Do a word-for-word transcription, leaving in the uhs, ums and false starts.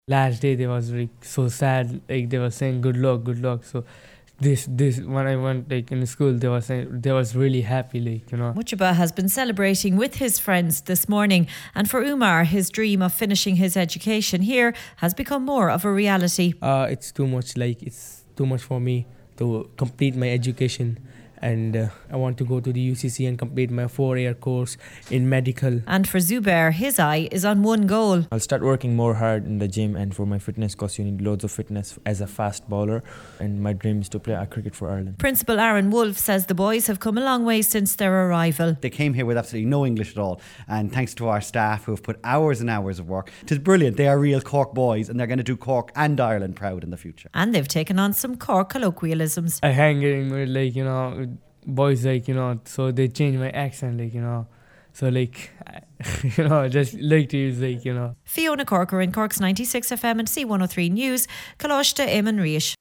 Last day they was like so sad, like they were saying good luck, good luck. So this this when I went like in school, they were saying they was really happy, like you know. Mujtaba has been celebrating with his friends this morning, and for Umar, his dream of finishing his education here has become more of a reality. Uh, it's too much, like it's too much for me to complete my education. And uh, I want to go to the U C C and complete my four-year course in medical. And for Zubair, his eye is on one goal. I'll start working more hard in the gym and for my fitness, because you need loads of fitness as a fast bowler, and my dream is to play cricket for Ireland. Principal Aaron Wolfe says the boys have come a long way since their arrival. They came here with absolutely no English at all, and thanks to our staff who have put hours and hours of work, it is brilliant. They are real Cork boys, and they're going to do Cork and Ireland proud in the future. And they've taken on some Cork colloquialisms. I hang getting with like you know boys, like you know, so they change my accent, like you know, so like you know, just like to use like you know. Fiona Corker in Cork's ninety-six F M and C one oh three News, Kalashta Eamon Rish.